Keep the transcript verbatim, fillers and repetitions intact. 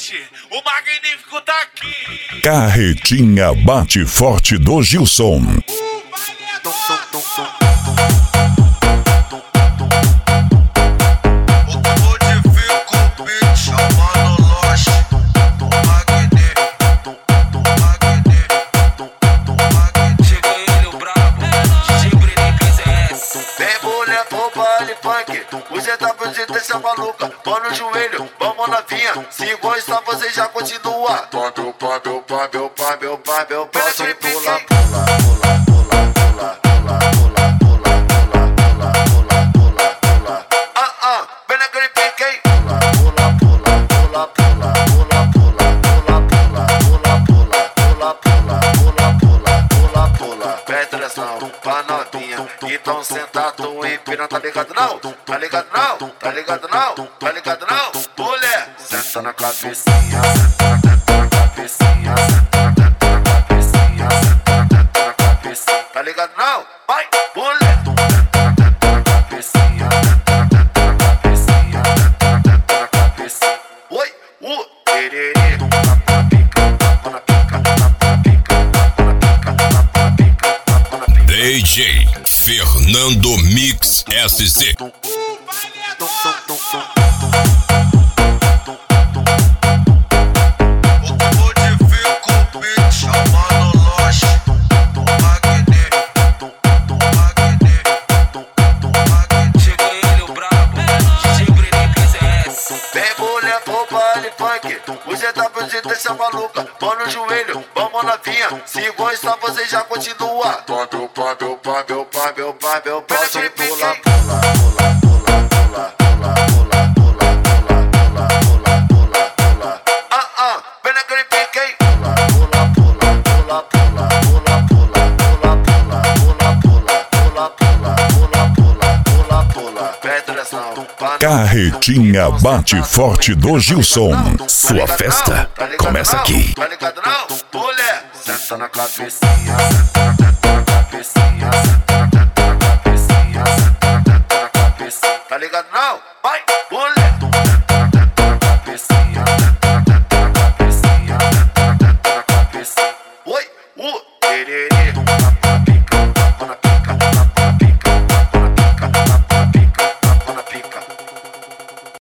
gente, o magnífico tá aqui. Carretinha Bate Forte do Gilson. Você tá fugindo dessa maluca, pão no joelho, vamos novinha. Se gostar você já continua. Pá, meu pá, meu pá, meu pá, meu pá, meu pá. Pula, pula, pula, pula, pula, pula, pula, pula, pula, pula, pula, pula. Ah, ah, vem naquele pique, hein? Pula, pula, pula, pula, pula, pula, pula, pula, pula, pula, pula, pula, pula, pula, pula. Presta atenção pra novinha, então senta tu e piranha, tá ligado não? Tá ligado não? Tá ligado não? Tá ligado não? Mulher, senta na cabecinha, senta na cabecinha, senta na cabecinha, senta na cabecinha. Tá ligado não? Vai, mulher, senta na cabecinha, senta na cabecinha, senta na cabecinha. Oi, uh, tererê, tapa na pica, tapa na pica, tapa na pica, tapa na pica, tapa na pica, tapa na pica. D J Fernando Mix S C. Você tá fugindo dessa maluca, pão no joelho, vamos novinha. Se gostar você já continua. Pá, meu pá, meu pá, meu pá, meu pá, meu pá. Pula, pula, pula, pula, pula, pula, pula, pula, pula, pula, pula, pula. Ah, ah, vem naquele pique, hein? Pula, pula, pula, pula, pula, pula, pula, pula, pula, pula, pula, pula, pula, pula, pula. Presta atenção. Carretinha Bate Forte do Gilson. Sua festa começa aqui. Tá ligado não? Mulher, senta na cabecinha, senta na